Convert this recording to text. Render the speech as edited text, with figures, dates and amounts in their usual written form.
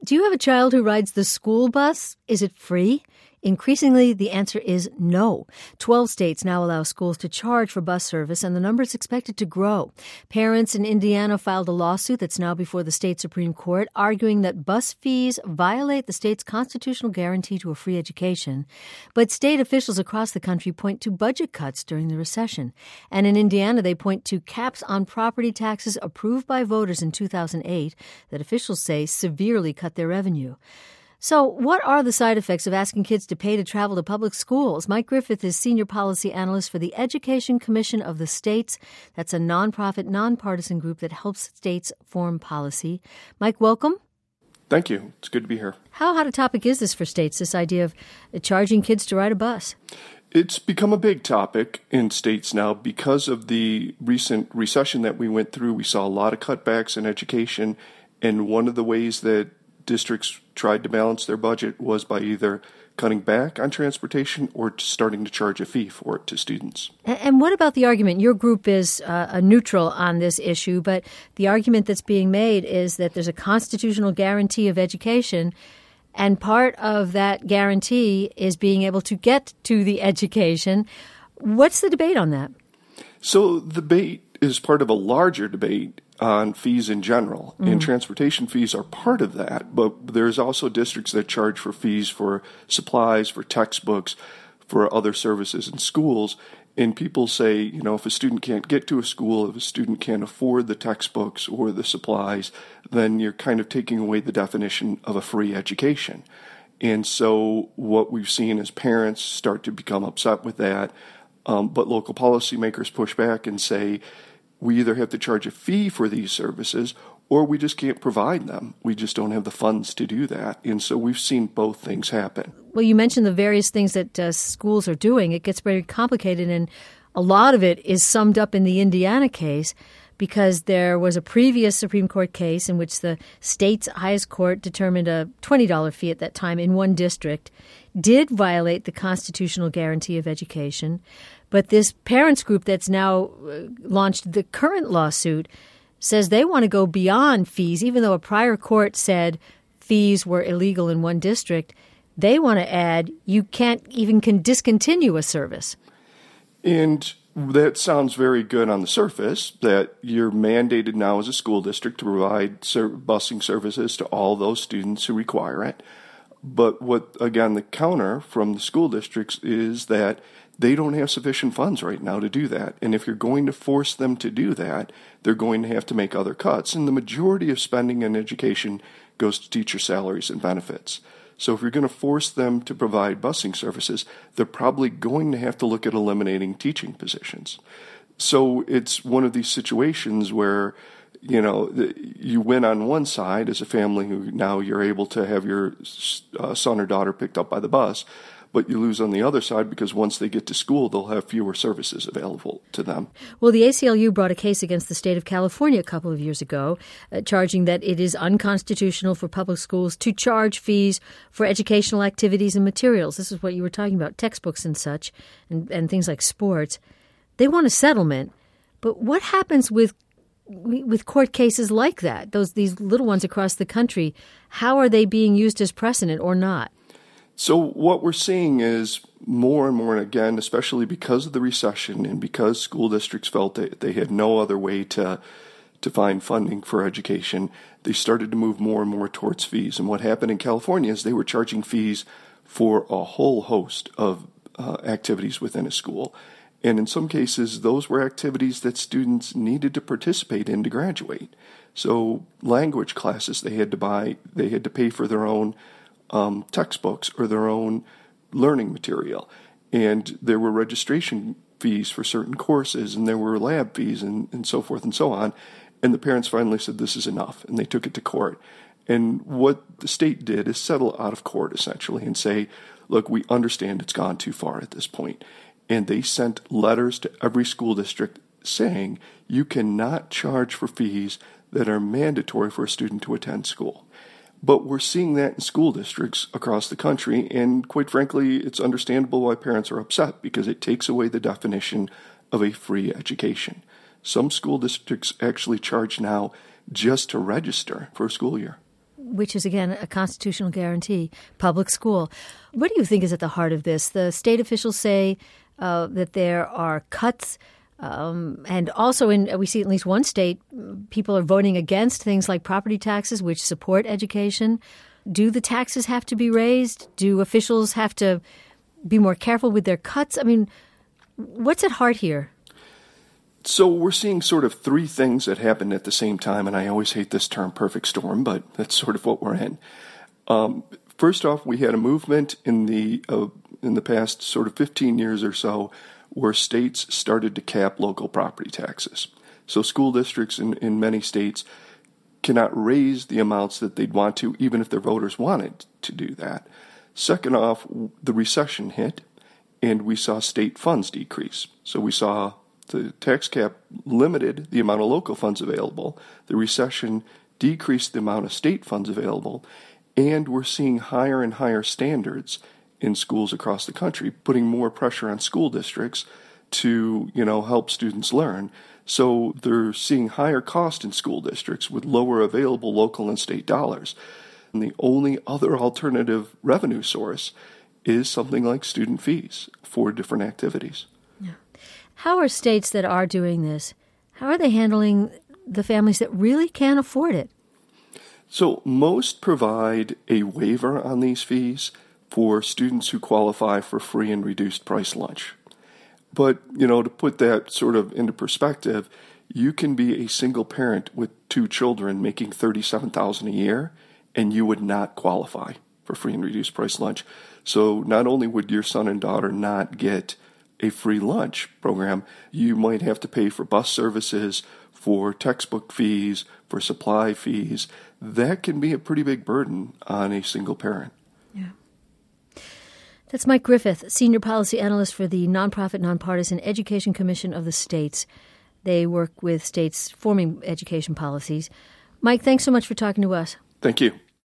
Do you have a child who rides the school bus? Is it free? Increasingly, the answer is no. 12 states now allow schools to charge for bus service, and the number is expected to grow. Parents in Indiana filed a lawsuit that's now before the state Supreme Court, arguing that bus fees violate the state's constitutional guarantee to a free education. But state officials across the country point to budget cuts during the recession. And in Indiana, they point to caps on property taxes approved by voters in 2008 that officials say severely cut their revenue. So what are the side effects of asking kids to pay to travel to public schools? Mike Griffith is Senior Policy Analyst for the Education Commission of the States. That's a nonprofit, nonpartisan group that helps states form policy. Mike, welcome. Thank you. It's good to be here. How hot a topic is this for states, this idea of charging kids to ride a bus? It's become a big topic in states now because of the recent recession that we went through. We saw a lot of cutbacks in education, and one of the ways that districts tried to balance their budget was by either cutting back on transportation or starting to charge a fee for it to students. And what about the argument? Your group is a neutral on this issue, but the argument that's being made is that there's a constitutional guarantee of education, and part of that guarantee is being able to get to the education. What's the debate on that? So the debate is part of a larger debate on fees in general, and transportation fees are part of that, but there's also districts that charge for fees for supplies, for textbooks, for other services in schools, and people say, if a student can't get to a school, if a student can't afford the textbooks or the supplies, then you're kind of taking away the definition of a free education. And so what we've seen is parents start to become upset with that, but local policymakers push back and say, we either have to charge a fee for these services or we just can't provide them. We just don't have the funds to do that. And so we've seen both things happen. Well, you mentioned the various things that schools are doing. It gets very complicated, and a lot of it is summed up in the Indiana case because there was a previous Supreme Court case in which the state's highest court determined a $20 fee at that time in one district did violate the constitutional guarantee of education. But this parents group that's now launched the current lawsuit says they want to go beyond fees, even though a prior court said fees were illegal in one district. They want to add you can't even discontinue a service. And that sounds very good on the surface, that you're mandated now as a school district to provide busing services to all those students who require it. But what, again, the counter from the school districts is that they don't have sufficient funds right now to do that. And if you're going to force them to do that, they're going to have to make other cuts. And the majority of spending in education goes to teacher salaries and benefits. So if you're going to force them to provide busing services, they're probably going to have to look at eliminating teaching positions. So it's one of these situations where, you win on one side as a family who now you're able to have your son or daughter picked up by the bus, but you lose on the other side because once they get to school, they'll have fewer services available to them. Well, the ACLU brought a case against the state of California a couple of years ago, charging that it is unconstitutional for public schools to charge fees for educational activities and materials. This is what you were talking about, textbooks and such, and things like sports. They want a settlement, but what happens with court cases like that, these little ones across the country? How are they being used as precedent or not? So what we're seeing is more and more, and again, especially because of the recession and because school districts felt that they had no other way to find funding for education, they started to move more and more towards fees. And what happened in California is they were charging fees for a whole host of activities within a school. And in some cases, those were activities that students needed to participate in to graduate. So language classes they had to pay for their own textbooks or their own learning material. And there were registration fees for certain courses, and there were lab fees and so forth and so on. And the parents finally said, this is enough, and they took it to court. And what the state did is settle out of court, essentially, and say, look, we understand it's gone too far at this point. And they sent letters to every school district saying, you cannot charge for fees that are mandatory for a student to attend school. But we're seeing that in school districts across the country, and quite frankly, it's understandable why parents are upset, because it takes away the definition of a free education. Some school districts actually charge now just to register for a school year. which is, again, a constitutional guarantee, public school. What do you think is at the heart of this? The state officials say that there are cuts, and also we see at least one state, people are voting against things like property taxes, which support education. Do the taxes have to be raised? Do officials have to be more careful with their cuts? I mean, what's at heart here? So we're seeing sort of three things that happen at the same time, and I always hate this term perfect storm, but that's sort of what we're in. First off, we had a movement in the past sort of 15 years or so where states started to cap local property taxes. So school districts in many states cannot raise the amounts that they'd want to, even if their voters wanted to do that. Second off, the recession hit, and we saw state funds decrease. So we saw the tax cap limited the amount of local funds available. The recession decreased the amount of state funds available, and we're seeing higher and higher standards in schools across the country, putting more pressure on school districts to, help students learn. So they're seeing higher cost in school districts with lower available local and state dollars. And the only other alternative revenue source is something like student fees for different activities. Yeah. How are states that are doing this, how are they handling the families that really can't afford it? So most provide a waiver on these fees for students who qualify for free and reduced price lunch. But, to put that sort of into perspective, you can be a single parent with 2 children making $37,000 a year, and you would not qualify for free and reduced price lunch. So not only would your son and daughter not get a free lunch program, you might have to pay for bus services, for textbook fees, for supply fees. That can be a pretty big burden on a single parent. Yeah. That's Mike Griffith, Senior Policy Analyst for the nonprofit, nonpartisan Education Commission of the States. They work with states forming education policies. Mike, thanks so much for talking to us. Thank you.